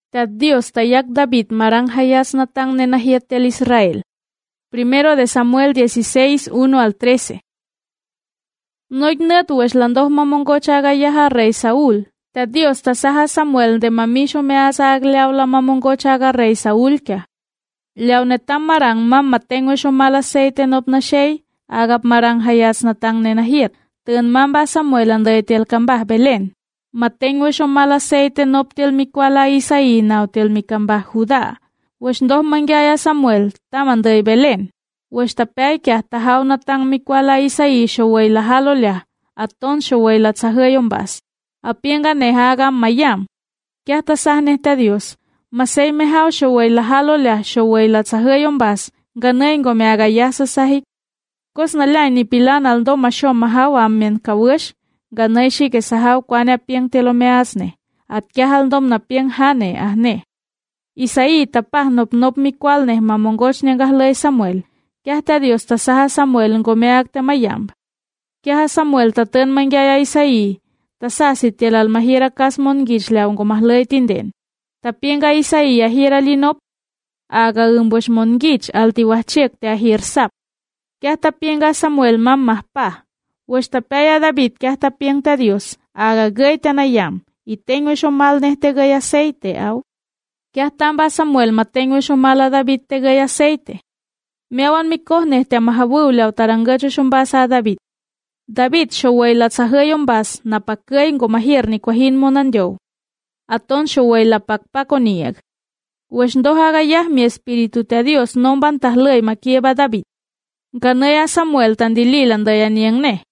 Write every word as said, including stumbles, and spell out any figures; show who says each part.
Speaker 1: Te Dios tayak David marang hayas natang nenahiet del Israel. Primero de Samuel dieciséis, uno al trece. Noignet weshlandoh mamongocha gayaha rey Saúl. Te Dios tasaha Samuel de mamisho measa agleaula mamongocha aga rey Saúl kya. Leaunetam marang mam matengo sho mal aceite nopnashey, agap marang hayas natang nenahiet. Tun mamba Samuel andaitel kambah Belén. Matengo sho mal aceite noptil mikwala Isaí nautil mikambah Judá. Wesh ndoh mangyaya Samuel tamandai Belén. Wesh tapay kya tahaw natang mikwala Isaí showay la halolya. Aton showay la tsahayombas. Apienga nehaga mayam. Kya tasahne ta Dios. Masay mehaw showay la halolya showay la tsahayombas. Ganay ngome agayasa sahik. Kos nalay ni pilan aldo masyo mahaw amen kawish. Ganay shi ke sahaw kwane apieng telomeasne. At kya haldom na pieng hane ahne. Isaí tapah nop nop mikwal neh mamongoch nyangahlay Samuel. Kya ta Dios tasaha Samuel ngomeag te mayamb. Kya Samuel tatan mangyaya Isaí. Tasasi tiel almahira kasmon gichlaw ngomahlay tinden. Tapienga Isaí ahira linop. Aga umbosh mongich altiwachek te ahir sap. Kya tapienga Samuel mamah pa. Wesh tapaya David kya tapieng ta Dios. Aga gay tanayam. Y tengo eso mal neste gay aceite au. Kya tamba Samuel matengo eso mal a David te gay aceite. Meawan mikoh neste amahawu lau tarangacho shumbasa a David. David showay la tsahayombas na pakay ngomahir ni kwahin mo nandiyo. Aton showay la pakpakoniag. Wesh ndohagayah mi espiritu te Dios nomban tahlay makieba David. Ganaya Samuel tandililan dayaniyang ne.